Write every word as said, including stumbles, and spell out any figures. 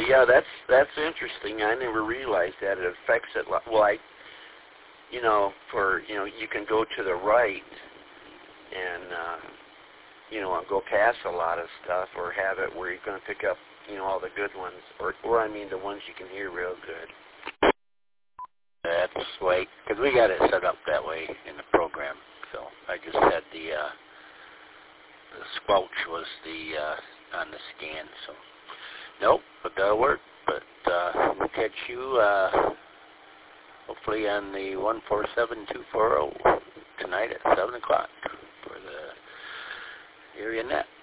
yeah, that's that's interesting. I never realized that it affects it. Lo- well, I, you know, for you know, you can go to the right and uh, you know, go past a lot of stuff, or have it where you're going to pick up, you know, all the good ones, or or I mean, the ones you can hear real good. That's the way, because we got it set up that way in the program. So I just had the uh, the squelch was the uh, on the scan. So nope, but that'll work. But uh, we'll catch you uh, hopefully on the one four seven two four zero tonight at seven o'clock for the area net.